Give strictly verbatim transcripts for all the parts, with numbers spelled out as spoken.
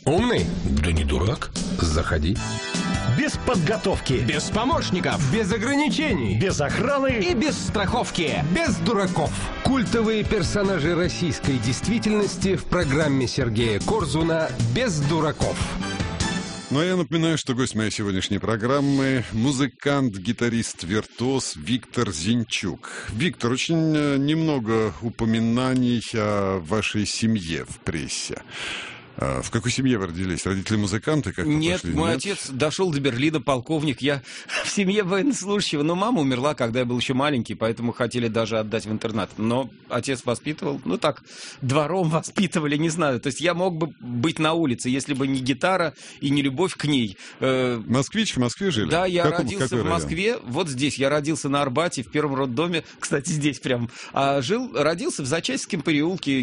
Умный? Да не дурак. Заходи. Без подготовки. Без помощников. Без ограничений. Без охраны. И без страховки. Без дураков. Культовые персонажи российской действительности в программе Сергея Корзуна «Без дураков». Ну, а я напоминаю, что гость моей сегодняшней программы – музыкант, гитарист, виртуоз Виктор Зинчук. Виктор, очень немного упоминаний о вашей семье в прессе. А в какой семье вы родились? Родители музыканты? Как Нет, пошли? мой Нет? отец дошел до Берлина, полковник. Я в семье военнослужащего. Но мама умерла, когда я был еще маленький, поэтому хотели даже отдать в интернат. Но отец воспитывал, ну так, двором воспитывали, не знаю. То есть я мог бы быть на улице, если бы не гитара и не любовь к ней. Москвич, в Москве жили? Да, я Каком, родился в Москве, район? вот здесь. Я родился на Арбате, в первом роддоме, кстати, здесь прям. А жил, родился в Зачатском переулке,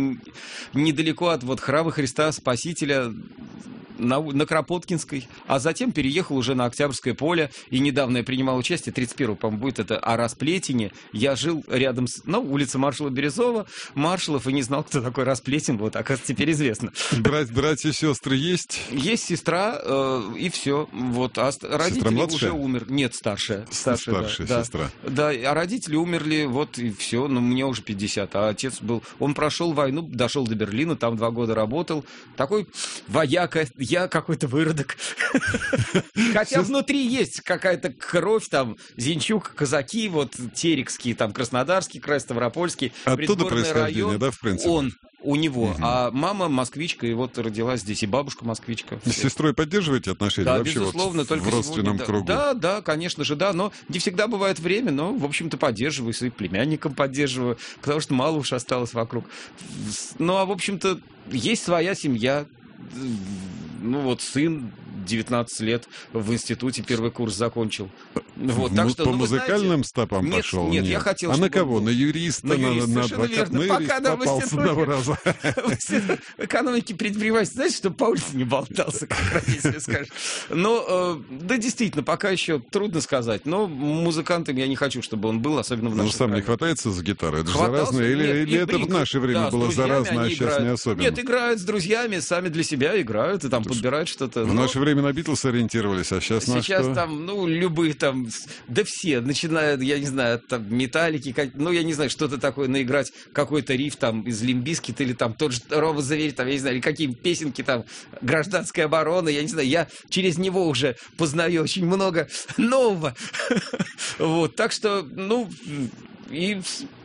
недалеко от вот храма Христа Спасителя, на, на Кропоткинской, а затем переехал уже на Октябрьское поле, и недавно я принимал участие, тридцать первого, по-моему, будет это о Расплетине. Я жил рядом с, ну, улица маршала Березова, Маршалов, и не знал, кто такой Расплетин, вот, оказывается, теперь известно. Брать, братья и сестры есть? Есть сестра, э, и все, вот, а родители уже умерли. Нет, старшая. Старшая, старшая да, сестра. Да, а родители умерли, вот, и все, но мне уже пятьдесят, а отец был, он прошел войну, дошел до Берлина, там два года работал, такой вояка, я какой-то выродок. Хотя внутри есть какая-то кровь, там, Зинчук, казаки, вот, Терекский, там, Краснодарский край, Ставропольский. Оттуда происхождение, район, да, в принципе? Он, у него. Угу. А мама москвичка, и вот родилась здесь, и бабушка москвичка. С сестрой поддерживаете отношения? Да, вообще безусловно, вот только в родственном сегодня, кругу? Да, да, конечно же, да, но не всегда бывает время, но, в общем-то, поддерживаю, и племянникам поддерживаю, потому что мало уж осталось вокруг. Ну, а, в общем-то, есть своя семья. Ну, вот сын девятнадцать лет в институте первый курс закончил. Вот, так что, по ну, музыкальным знаете, стопам нет, пошел? Нет, нет, я хотел, А чтобы на кого? он... На юриста, на, на, юриста, на адвоката? верно. На Пока, юрист да, попал с одного раза. В экономике предпринимательства, знаете, чтобы по улице не болтался, как родители скажут. Но, э, да, действительно, пока еще трудно сказать. Но музыкантом я не хочу, чтобы он был, особенно в Ну, нашей сам не стране. хватается за гитару? Это же Хватался? заразно? Или, Нет, или и это в брик. наше время Да, с было друзьями заразно, а они сейчас играют. не особенно? Нет, играют с друзьями, сами для себя играют, и там Слушай, подбирают что-то. В Но... наше время на Битлз ориентировались, а сейчас на Сейчас что? там, ну, любые там, да все, начинают, я не знаю, там, металлики, как, ну, я не знаю, что-то такое наиграть, какой-то риф там из Лимбискит или там тот же Рома Зверь, там, я не знаю, или какие песенки там, гражданская оборона, я не знаю, я через него уже познаю очень много нового. Вот, так что, ну, и...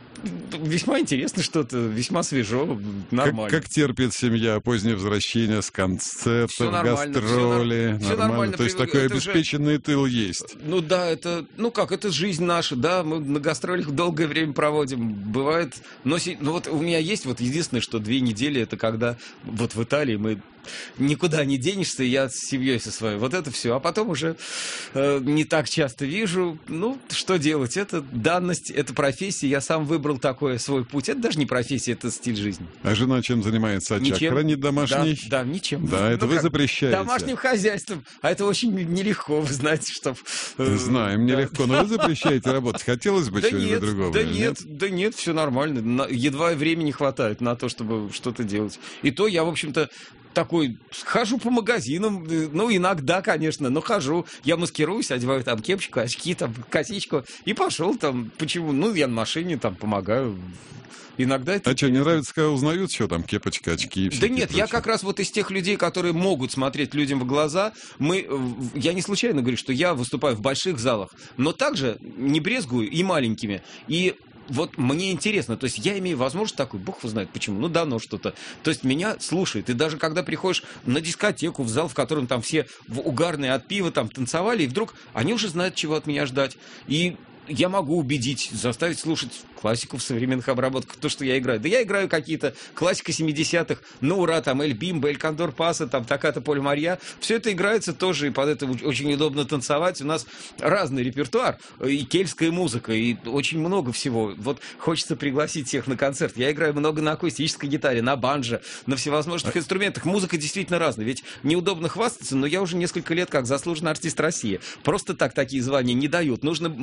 Весьма интересно что-то, весьма свежо, нормально. Как, как терпит семья позднее возвращение с концертов, Всё нормально, гастроли? всё, всё нормально. То есть Это такой уже- обеспеченный тыл есть? Ну да, это, ну как, это жизнь наша, да, мы на гастролях долгое время проводим, бывает, но, си- ну вот у меня есть вот единственное, что две недели, это когда вот в Италии мы никуда не денешься, я с семьей со своей, вот это все, а потом уже э, не так часто вижу, ну, что делать, это данность, это профессия, я сам выбрал такой свой путь, это даже не профессия, это стиль жизни. А жена чем занимается? Очаг Ничем. хранит домашний? Да, да, ничем. Да, это Ну вы как, запрещаете. домашним хозяйством, а это очень нелегко, вы знаете, что... э, Знаем, да. нелегко, но вы запрещаете работать. Хотелось бы Да чего-нибудь нет, другого? да или нет, да нет, все нормально. На- едва времени хватает на то, чтобы что-то делать. И то я, в общем-то, такой, хожу по магазинам, э, ну, иногда, конечно, но хожу. Я маскируюсь, одеваю там кепочку, очки, там, косичку, и пошел там. Почему? Ну, я на машине там помогаю. Иногда это... А что, не нравится, когда узнают, что там, кепочка, очки и Да всякие нет, я прочие? как раз вот из тех людей, которые могут смотреть людям в глаза. Мы, э, я не случайно говорю, что я выступаю в больших залах, но также не брезгую и маленькими. И вот мне интересно, то есть я имею возможность такой, бог его знает почему, ну давно что-то. То есть меня слушает. И даже когда приходишь на дискотеку, в зал, в котором там все угарные от пива там танцевали, и вдруг они уже знают, чего от меня ждать. И я могу убедить, заставить слушать классику в современных обработках, то, что я играю. Да я играю какие-то классика семидесятых, ну, ура, там, Эль Бимбо, Эль Кондор Паса, там, Токкато Поль Марья. Все это играется тоже, и под это очень удобно танцевать. У нас разный репертуар, и кельтская музыка, и очень много всего. Вот хочется пригласить всех на концерт. Я играю много на акустической гитаре, на банджо, на всевозможных инструментах. Музыка действительно разная. Ведь неудобно хвастаться, но я уже несколько лет как заслуженный артист России. Просто так такие звания не дают. Нужно м-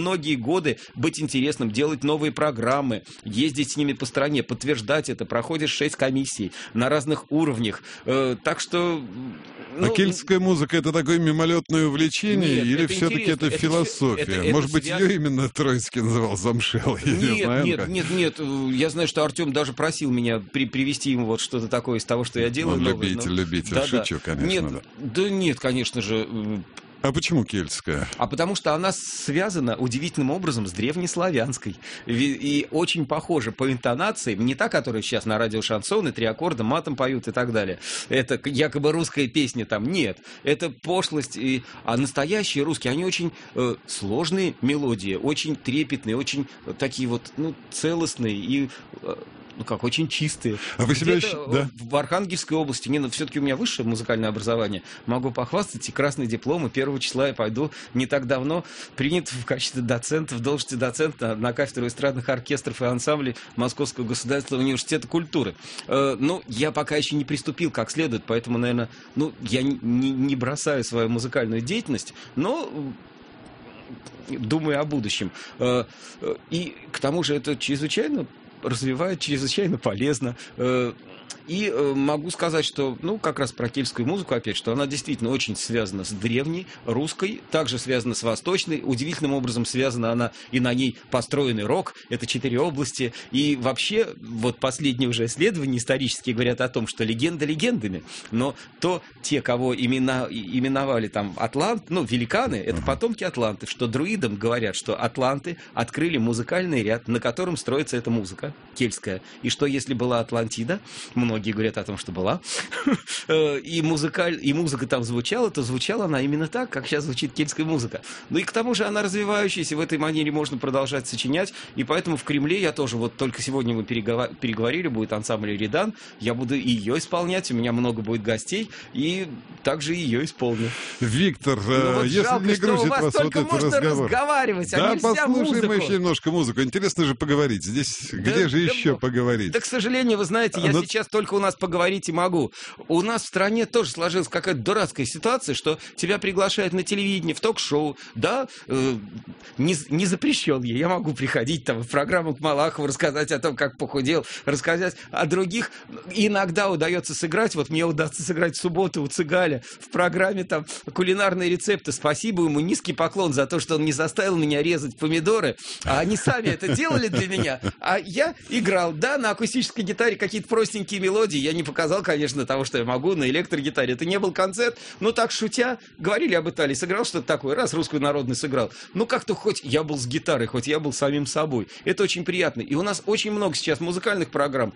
многие годы быть интересным, делать новые программы, ездить с ними по стране, подтверждать это. Проходишь шесть комиссий на разных уровнях. Э, так что... Ну, а кельтская музыка — это такое мимолетное увлечение, нет, или это все-таки это, это философия? Это, это Может быть, связано... ее именно Троицкий называл замшелой? Нет, знаю, нет, как. нет, нет. Я знаю, что Артем даже просил меня при, привести ему вот что-то такое из того, что я делаю. Он новое, любитель, но... любитель. Да, Шучу, да. конечно. Нет, да. да нет, конечно же. А почему кельтская? А потому что она связана удивительным образом с древнеславянской. И, и очень похожа по интонации, не та, которая сейчас на радио шансоны, три аккорда, матом поют и так далее. Это якобы русская песня там. Нет, это пошлость. И... А настоящие русские, они очень э, сложные мелодии, очень трепетные, очень такие вот, ну, целостные и... Э, ну как, очень чистые. А вы себя... Да? В Архангельской области, не, ну, все-таки у меня высшее музыкальное образование, могу похвастать, и красный диплом, и первого числа я пойду не так давно, принят в качестве доцента, в должности доцента на, на кафедру эстрадных оркестров и ансамблей Московского государственного университета культуры. Э, ну, я пока еще не приступил как следует, поэтому, наверное, ну, я не, не, не бросаю свою музыкальную деятельность, но... думаю о будущем. Э, э, и к тому же это чрезвычайно развивает, чрезвычайно полезно. И могу сказать, что, ну, как раз про кельтскую музыку, опять, что она действительно очень связана с древней, русской, также связана с восточной. Удивительным образом связана она и на ней построенный рок. Это четыре области. И вообще, вот последние уже исследования исторические говорят о том, что легенда легендами, но то те, кого имена, именовали там атлант, ну, великаны, это потомки атлантов, что друидам говорят, что атланты открыли музыкальный ряд, на котором строится эта музыка кельтская. И что если была Атлантида, многие говорят о том, что была, и, музыкаль... и музыка там звучала, то звучала она именно так, как сейчас звучит кельтская музыка. Ну и к тому же она развивающаяся, в этой манере можно продолжать сочинять, и поэтому в Кремле я тоже, вот только сегодня мы переговор... переговорили, будет ансамбль «Редан», я буду и ее исполнять, у меня много будет гостей, и также ее исполню. Виктор, ну, вот если жалко, не грузит вас, вас вот этот разговор. разговаривать, да, а нельзя послушаем музыку. еще немножко музыку. Интересно же поговорить. Здесь да, где же да, еще поговорить? Да, к сожалению, вы знаете, я Но... сейчас только у нас поговорить и могу. У нас в стране тоже сложилась какая-то дурацкая ситуация, что тебя приглашают на телевидение, в ток-шоу, да, э, не, не запрещен я, я могу приходить там в программу к Малахову, рассказать о том, как похудел, рассказать о других. Иногда удается сыграть, вот мне удастся сыграть в субботу у Цыгаля в программе там кулинарные рецепты. Спасибо ему, низкий поклон за то, что он не заставил меня резать помидоры, а они сами это делали для меня, а я играл, да, на акустической гитаре какие-то простенькие мелодии, я не показал, конечно, того, что я могу на электрогитаре, это не был концерт, но так шутя, говорили об Италии, сыграл что-то такое, раз русскую народную сыграл, ну как-то хоть я был с гитарой, хоть я был самим собой, это очень приятно, и у нас очень много сейчас музыкальных программ,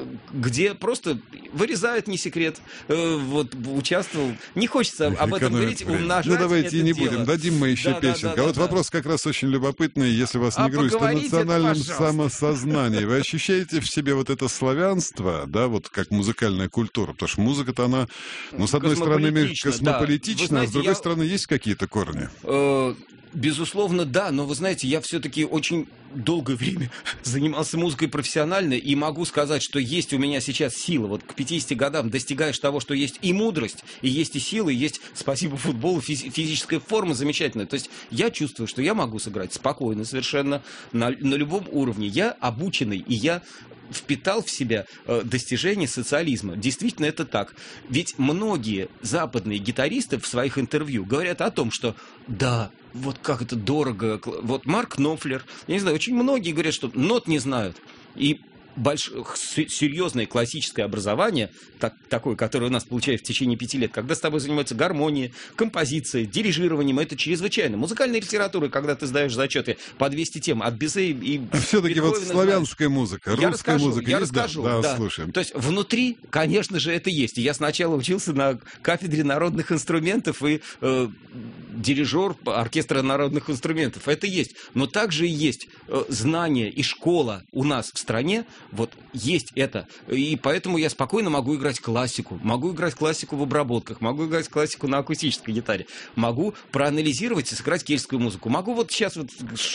где просто вырезают, не секрет, вот участвовал, не хочется об этом говорить, умножать. Ну давайте и не дело. будем, дадим мы еще да, песенку. Да, да, а вот да, вопрос как раз очень любопытный, если вас а не грузит, о национальном это, самосознании. Вы ощущаете в себе вот это славянство, да, вот как музыкальная культура? Потому что музыка-то она, ну, с одной стороны, космополитична, да. а с другой я... стороны, есть какие-то корни? Э, безусловно, да, но вы знаете, я все-таки очень долгое время занимался музыкой профессионально, и могу сказать, что есть у меня сейчас сила. Вот к пятидесяти годам достигаешь того, что есть и мудрость, и есть и сила, и есть, спасибо футболу, физи- физическая форма замечательная. То есть я чувствую, что я могу сыграть спокойно совершенно, на, на любом уровне. Я обученный, и я впитал в себя э, достижения социализма. Действительно, это так. Ведь многие западные гитаристы в своих интервью говорят о том, что да, вот как это дорого. Вот Марк Knopfler, я не знаю, очень многие говорят, что нот не знают. И Больш... серьезное классическое образование, так, такое, которое у нас получается в течение пяти лет, когда с тобой занимаются гармонией, композицией, дирижированием, это чрезвычайно. Музыкальная литература, когда ты сдаешь зачеты по двести тем от Бизе и все-таки вот славянская музыка, я русская расскажу, музыка я есть? расскажу, да, да. да, слушаем. То есть внутри, конечно же, это есть. Я сначала учился на кафедре народных инструментов и э, дирижер оркестра народных инструментов. Это есть. Но также и есть э, знания и школа у нас в стране. Вот есть это. И поэтому я спокойно могу играть классику. Могу играть классику в обработках. Могу играть классику на акустической гитаре. Могу проанализировать и сыграть кельтскую музыку. Могу вот сейчас вот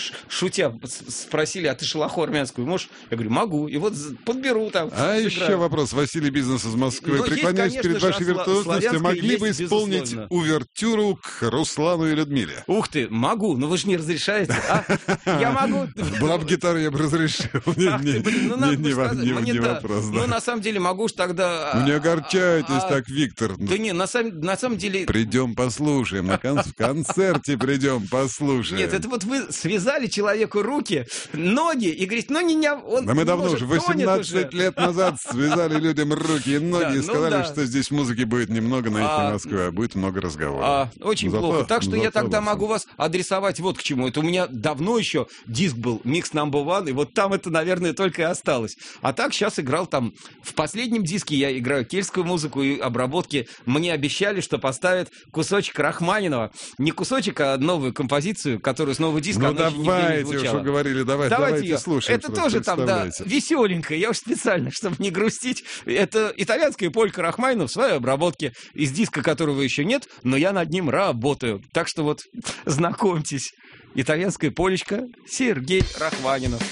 шутя спросили, а ты шалаху армянскую можешь? Я говорю, могу. И вот подберу там. А сыграю. Еще вопрос. Василий Бизнес из Москвы. Но Преклоняюсь есть, перед вашей виртуозностью. Могли бы исполнить увертюру к Руслану Ивану и Людмиле. Ух ты, могу, но вы же не разрешаете. А? Я могу. Была бы гитара, я бы разрешил. Ах ты, блин, ну надо бы сказать. Мне Не да. вопрос, Ну, да. на самом деле, могу ж тогда... Ну, не а, огорчайтесь а, так, Виктор. Да не, на самом, на самом деле... Придем послушаем. На кон- в концерте придем послушаем. Нет, это вот вы связали человеку руки, ноги и говорите, ну не... не он Да мы не давно может, уже, тонет восемнадцать уже. лет назад связали людям руки и ноги Да, и ну сказали, да. что здесь музыки будет немного на А, эхе Москвы, а будет много разговоров. А, очень Зато- плохо. Так что я зато тогда вот. могу вас адресовать вот к чему. Это у меня давно еще диск был, Mix Number One, и вот там это, наверное, только и осталось. А так сейчас играл там... В последнем диске я играю кельтскую музыку и обработки. Мне обещали, что поставят кусочек Рахманинова. Не кусочек, а новую композицию, которую с нового диска Ну она еще нигде не давайте, звучала. уж уговорили, давайте, Давайте давайте ее. слушаем. Это просто тоже там, да, представляете. веселенькое. Я уж специально, чтобы не грустить. Это итальянская полька Рахманинова в своей обработке из диска, которого еще нет, но я над ним работаю. Так что вот знакомьтесь. Итальянская полечка Сергей Рахманинов.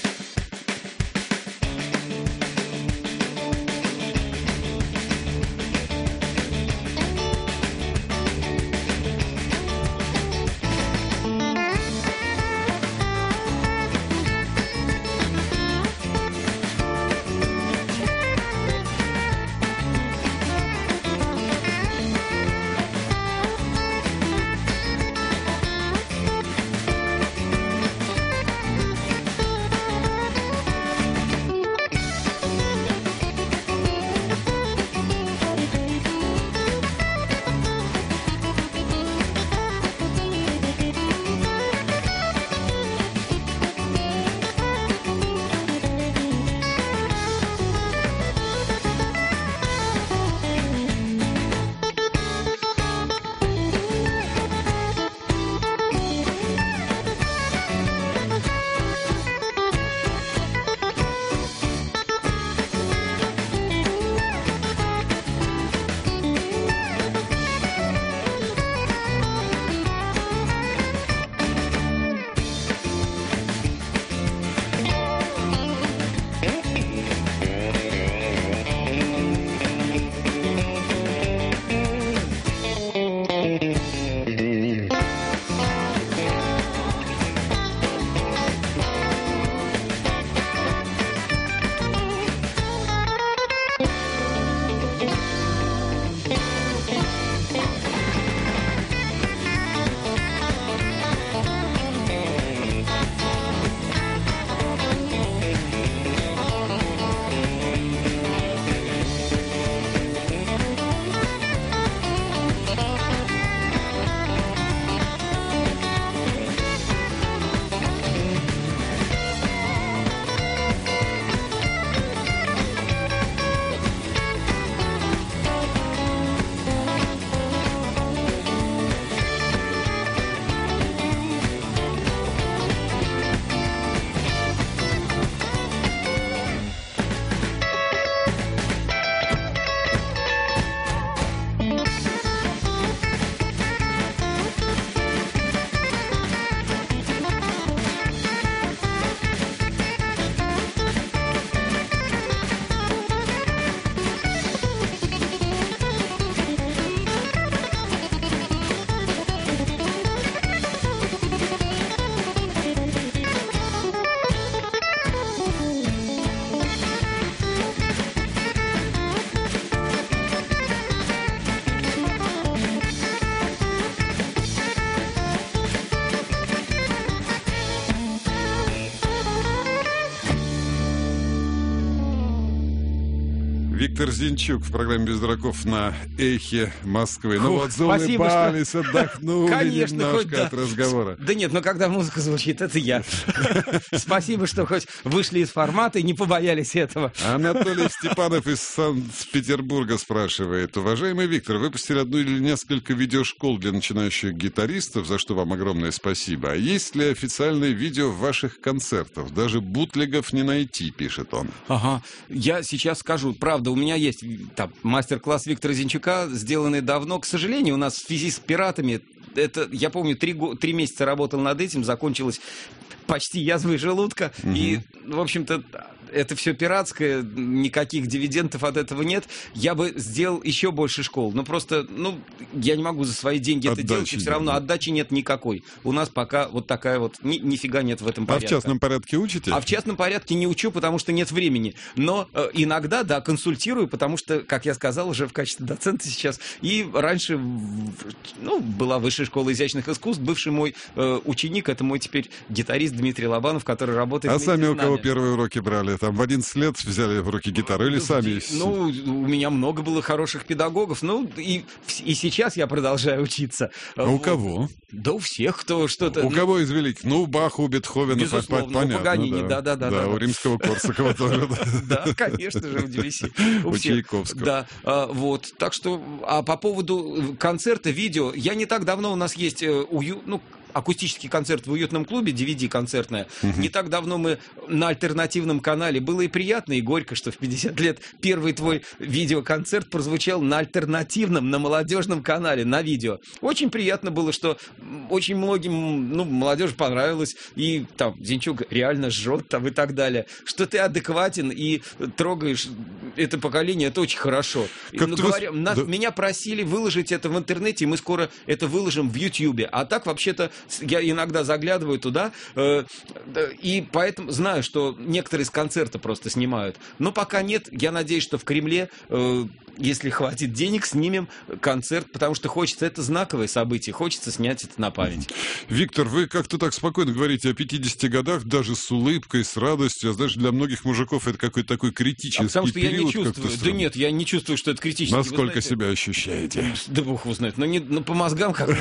Виктор Зинчук в программе «Без дураков» на эхе Москвы. Ну Фух, вот заулыбались, отдохнули Конечно, немножко хоть да. от разговора. Да нет, но когда музыка звучит, это я. Спасибо, что хоть вышли из формата и не побоялись этого. Анатолий Степанов из Санкт-Петербурга спрашивает. Уважаемый Виктор, выпустили одну или несколько видеошкол для начинающих гитаристов, за что вам огромное спасибо. А есть ли официальные видео ваших концертов? Даже бутлегов не найти, пишет он. Ага, я сейчас скажу, правда, у меня есть там мастер-класс Виктора Зинчука, сделанный давно. К сожалению, у нас в связи с пиратами, это, я помню, три, го- три месяца работал над этим, закончилось почти язвой желудка. Угу. И, в общем-то, это все пиратское, никаких дивидендов от этого нет. Я бы сделал еще больше школ. Но просто, ну, я не могу за свои деньги отдачи, это делать, и все равно отдачи нет никакой. У нас пока вот такая вот, ни, нифига нет в этом порядке. А в частном порядке учите? А в частном порядке не учу, потому что нет времени. Но э, иногда, да, консультирую, потому что, как я сказал, уже в качестве доцента сейчас. И раньше, ну, была Высшая школа изящных искусств. Бывший мой э, ученик, это мой теперь гитарист Дмитрий Лобанов, который работает а вместе с нами. А сами у кого первые уроки брали? Там в одиннадцать лет взяли в руки гитару или сами? Ну, у меня много было хороших педагогов. Ну, и, и сейчас я продолжаю учиться. А вот. У кого? Да у всех, кто что-то... У ну, кого из великих? Ну, у Баха, у Бетховена, безусловно, понятно. У Паганини, да-да-да. Да, у Римского-Корсакова тоже. Да, конечно же, у Дебюсси. У Чайковского. Да, вот. Так что, а по поводу концерта, видео, я не так давно, у нас есть уют, ну, акустический концерт в уютном клубе, ди ви ди-концертная. Uh-huh. Не так давно мы на альтернативном канале. Было и приятно, и горько, что в пятьдесят лет первый твой видеоконцерт прозвучал на альтернативном, на молодежном канале, на видео. Очень приятно было, что очень многим, ну, молодежи понравилось, и там Зинчук реально жжет там и так далее. Что ты адекватен и трогаешь это поколение, это очень хорошо. Ну, говоря, нас, да. Меня просили выложить это в интернете, и мы скоро это выложим в Ютьюбе. А так, вообще-то, я иногда заглядываю туда, э, и поэтому знаю, что некоторые с концерта просто снимают. Но пока нет. Я надеюсь, что в Кремле, э, если хватит денег, снимем концерт, потому что хочется, это знаковое событие, хочется снять это на память. Виктор, вы как-то так спокойно говорите о пятидесяти годах, даже с улыбкой, с радостью. А знаешь, для многих мужиков это какой-то такой критический а потому что период. Я не чувствую. Да нет, я не чувствую, что это критический. Насколько себя ощущаете? Да бог его знает. Но не, ну, по мозгам как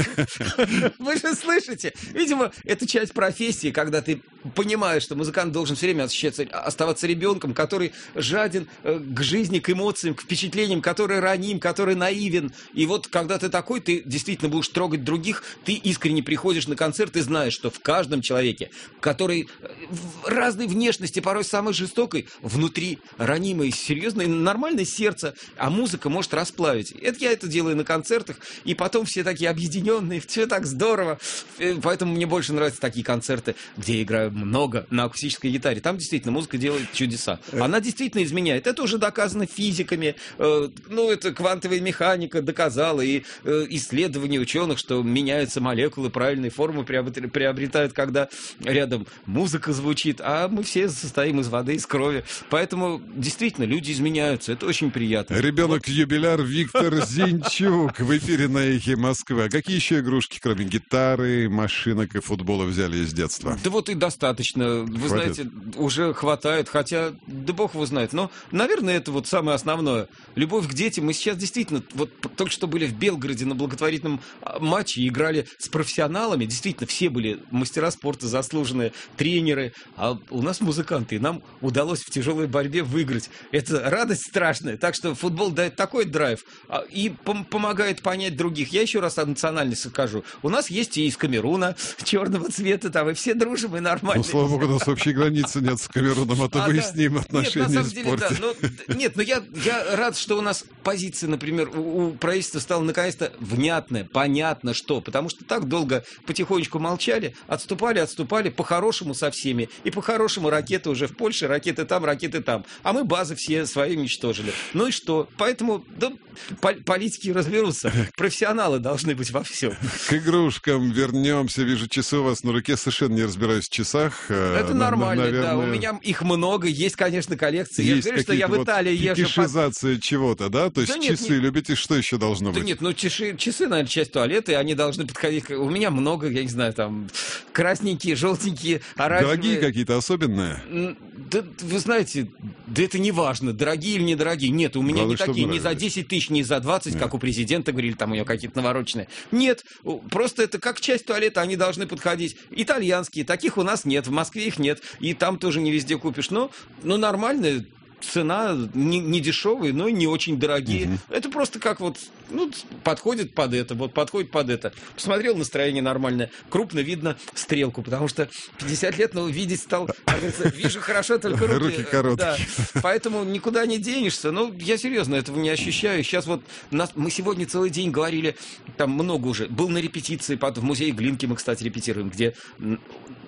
Вы же слышите? Видимо, это часть профессии, когда ты понимаешь, что музыкант должен все время оставаться ребенком, который жаден к жизни, к эмоциям, к впечатлениям, который раним, который наивен. И вот когда ты такой, ты действительно будешь трогать других, ты искренне приходишь на концерт и знаешь, что в каждом человеке, который в разной внешности, порой самой жестокой, внутри ранимое, серьезное, нормальное сердце, а музыка может расплавить. Это я это делаю на концертах, и потом все такие объединенные, все так здорово. Поэтому мне больше нравятся такие концерты, где я играю много на акустической гитаре. Там действительно музыка делает чудеса. Она действительно изменяет. Это уже доказано физиками. Ну, это квантовая механика доказала. И исследования ученых, что меняются молекулы, правильные формы приобретают, когда рядом музыка звучит. А мы все состоим из воды, из крови. Поэтому действительно люди изменяются. Это очень приятно. Ребенок-юбиляр Виктор Зинчук в эфире на Эхе Москвы. А какие еще игрушки, кроме гитары, машинок и футбола, взяли из детства? Да вот и достаточно. Вы хватит? Знаете, уже хватает. Хотя, да бог его знает. Но, наверное, это вот самое основное. Любовь к детям. Мы сейчас действительно, вот только что были в Белгороде на благотворительном матче, играли с профессионалами. Действительно, все были мастера спорта, заслуженные тренеры. А у нас музыканты. И нам удалось в тяжелой борьбе выиграть. Это радость страшная. Так что футбол дает такой драйв и пом- помогает понять других. Я еще раз о национальности скажу. У нас есть и из Камеруна черного цвета, там, и все дружим, и нормально. Ну, слава богу, у нас общей границы нет с Камеруном, а то а, выясним да. отношения нет, на самом деле, в спорте. Да, но, нет, но я, я рад, что у нас позиция, например, у, у правительства стала наконец-то внятная, понятно что, потому что так долго потихонечку молчали, отступали, отступали, по-хорошему со всеми, и по-хорошему ракеты уже в Польше, ракеты там, ракеты там, а мы базы все свои уничтожили. Ну и что? Поэтому, да, политики разберутся, профессионалы должны быть во всем. К игрушкам вернемся. Вижу, часы у вас на руке. Совершенно не разбираюсь в часах. Это нормально, наверное... да. У меня их много. Есть, конечно, коллекции. Есть я говорю, что я в Италии вот езжу... фетишизация под... чего-то, да? То есть да часы нет, любите, что еще должно да быть? Да нет, ну часы, часы, наверное, часть туалета, и они должны подходить... У меня много, я не знаю, там, красненькие, желтенькие, оранжевые. Дорогие какие-то особенные? Да, вы знаете, да это не важно, дорогие или недорогие. Нет, у меня Главное, не такие, ни за десять тысяч, ни за двадцать, нет. Как у президента говорили, там у него какие-то навороченные. Нет, просто это как часть туалета, они должны подходить. Итальянские, таких у нас нет, в Москве их нет, и там тоже не везде купишь. Но, но нормальная цена, не, не дешевые, но и не очень дорогие. Угу. Это просто как вот, ну, подходит под это, вот подходит под это. Посмотрел, настроение нормальное. Крупно видно стрелку, потому что пятьдесят лет, но видеть стал, как говорится, вижу хорошо, только руки. Руки короткие. Да. Поэтому никуда не денешься. Ну, я серьезно этого не ощущаю. Сейчас вот нас, мы сегодня целый день говорили, там много уже, был на репетиции, в музее Глинки мы, кстати, репетируем, где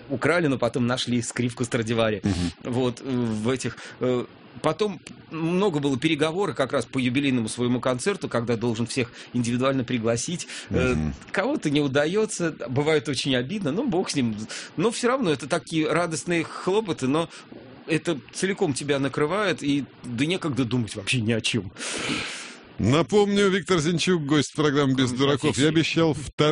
украли, но потом нашли скрипку Страдивари. Угу. Вот, в этих... Потом много было переговоров как раз по юбилейному своему концерту, когда должен всех индивидуально пригласить. Mm-hmm. Кого-то не удается, бывает очень обидно, но бог с ним. Но все равно это такие радостные хлопоты, но это целиком тебя накрывает, и да некогда думать вообще ни о чем. Напомню, Виктор Зинчук, гость программы «Без дураков». Я обещал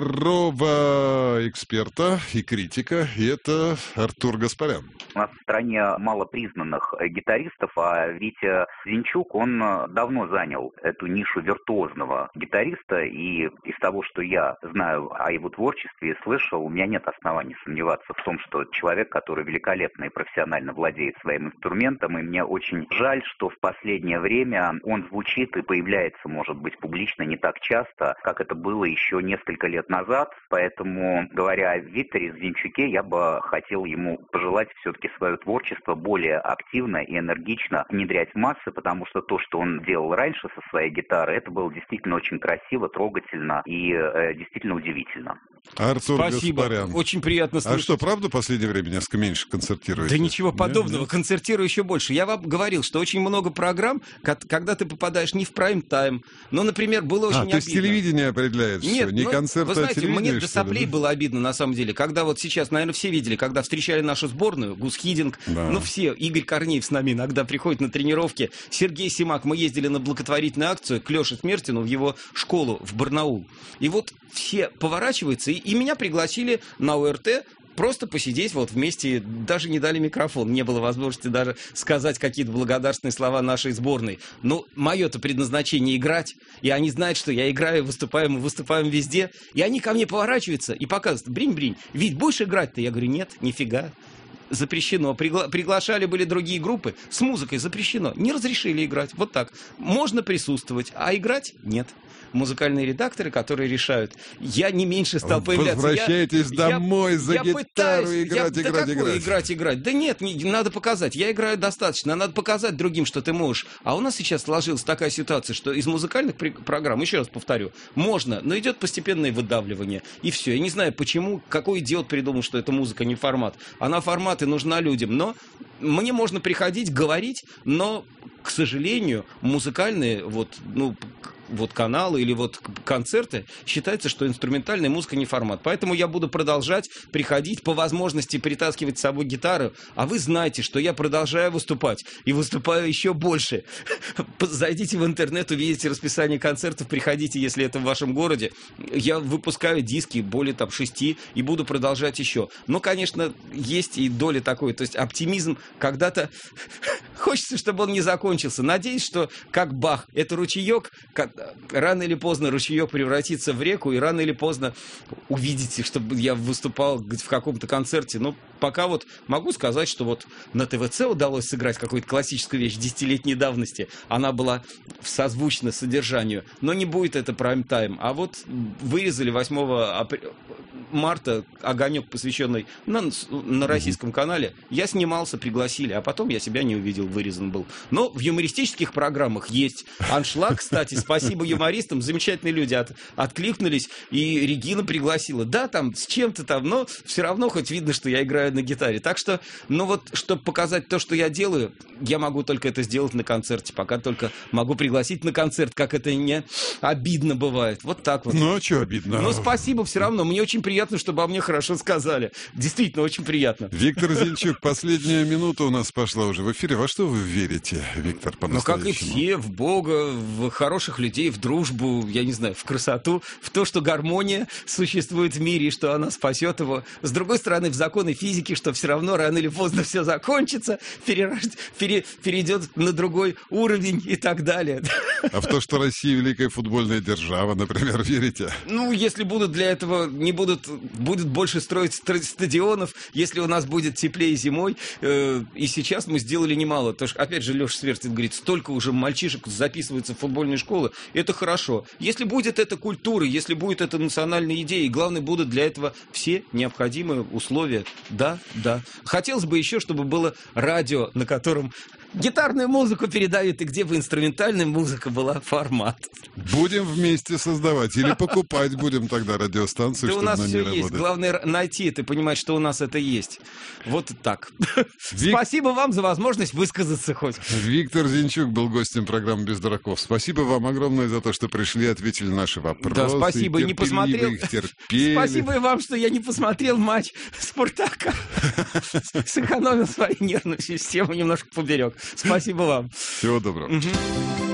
второго эксперта и критика, и это Артур Гаспарян. У нас в стране мало признанных гитаристов, а Витя Зинчук, он давно занял эту нишу виртуозного гитариста, и из того, что я знаю о его творчестве и слышал, у меня нет оснований сомневаться в том, что человек, который великолепно и профессионально владеет своим инструментом, и мне очень жаль, что в последнее время он звучит и появляется, может быть, публично не так часто, как это было еще несколько лет назад. Поэтому, говоря о Викторе Зинчуке, я бы хотел ему пожелать все-таки свое творчество более активно и энергично внедрять в массы, потому что то, что он делал раньше со своей гитарой, это было действительно очень красиво, трогательно и э, действительно удивительно. Артур Спасибо. Гаспарян. Очень приятно слышать. А что, правда, в последнее время несколько меньше концертируете? Да ничего подобного. Нет? Концертирую еще больше. Я вам говорил, что очень много программ, когда ты попадаешь не в прайм-тайм. Ну, например, было очень а, обидно. то есть телевидение определяет Нет, все, не ну, концерты, вы знаете, а телевидение, мне до соплей было обидно, на самом деле. Когда вот сейчас, наверное, все видели, когда встречали нашу сборную, Гус Хидинг, да. ну все, Игорь Корнеев с нами иногда приходит на тренировки, Сергей Симак, мы ездили на благотворительную акцию к Леше Смертину в его школу в Барнаул. И вот все поворачиваются, и, и меня пригласили на ОРТ просто посидеть вот вместе, даже не дали микрофон, не было возможности даже сказать какие-то благодарственные слова нашей сборной. Но мое-то предназначение играть, и они знают, что я играю, выступаем, выступаем везде, и они ко мне поворачиваются и показывают: бринь-бринь, Вить, будешь играть-то? Я говорю: нет, нифига. Запрещено. Пригла- приглашали были другие группы, с музыкой запрещено. Не разрешили играть. Вот так. Можно присутствовать, а играть нет. Музыкальные редакторы, которые решают. Я не меньше стал появляться. Возвращайтесь я, домой я, за я гитару, пытаюсь, играть, я, играть, да играть. играть, играть. Да нет, не, надо показать. Я играю достаточно. Надо показать другим, что ты можешь. А у нас сейчас сложилась такая ситуация, что из музыкальных при- программ, еще раз повторю, можно, но идет постепенное выдавливание. И все. Я не знаю, почему, какой идиот придумал, что эта музыка не формат. Она формат и нужна людям. Но мне можно приходить, говорить, но, к сожалению, музыкальные вот, ну, вот каналы или вот концерты, считается, что инструментальная музыка не формат. Поэтому я буду продолжать приходить, по возможности притаскивать с собой гитару. А вы знаете, что я продолжаю выступать. И выступаю еще больше. Зайдите в интернет, увидите расписание концертов, приходите, если это в вашем городе. Я выпускаю диски, более там шести, и буду продолжать еще. Но, конечно, есть и доля такой. То есть оптимизм когда-то... Хочется, чтобы он не закончился. Надеюсь, что, как Бах, это ручеек, рано или поздно ручеек превратится в реку, и рано или поздно увидите, чтобы я выступал в каком-то концерте. Но пока вот могу сказать, что вот на ТВЦ удалось сыграть какую-то классическую вещь десятилетней давности. Она была созвучна содержанию, но не будет это прайм-тайм. А вот вырезали восьмого марта огонек, посвященный на, на российском канале. Я снимался, пригласили, а потом я себя не увидел, вырезан был. Но в юмористических программах есть аншлаг, кстати, спасибо юмористам, замечательные люди от, откликнулись, и Регина пригласила. Да, там, с чем-то там, но все равно хоть видно, что я играю на гитаре. Так что, ну вот, чтобы показать то, что я делаю, я могу только это сделать на концерте, пока только могу пригласить на концерт, как это не обидно бывает. Вот так вот. Ну, а что обидно? Ну, спасибо все равно, мне очень приятно, чтобы о мне хорошо сказали. Действительно, очень приятно. Виктор Зинчук, последняя минута у нас пошла уже в эфире. Во что вы верите, Виктор, по-настоящему? Ну, как и все, в Бога, в хороших людей, в дружбу, я не знаю, в красоту, в то, что гармония существует в мире и что она спасет его. С другой стороны, в законы физики, что все равно рано или поздно все закончится, перерож... пере... перейдет на другой уровень и так далее. А в то, что Россия великая футбольная держава, например, верите? Ну, если будут для этого, не будут, будет больше строить стадионов, если у нас будет теплее зимой, э, и сейчас мы сделали немало. Потому что, опять же, Леша Свертин говорит, столько уже мальчишек записывается в футбольные школы, это хорошо. Если будет эта культура, если будет эта национальная идея, и главное, будут для этого все необходимые условия, да, да. Хотелось бы еще, чтобы было радио, на котором гитарную музыку передают, и где бы инструментальная музыка была, формат. Будем вместе создавать. Или покупать будем тогда радиостанцию, Да у чтобы нас на ней все есть. работать. Главное найти это, понимать, что у нас это есть. Вот так. Вик- Спасибо вам за возможность высказаться хоть. Виктор Зинчук был гостем программы «Без дураков». Спасибо вам огромное за то, что пришли, ответили на наши вопросы. Да, спасибо, и не терпеливо посмотрел. их терпели. Спасибо и вам, что я не посмотрел матч Спартака. Сэкономил свою нервную систему, немножко поберег. Спасибо вам. Всего доброго.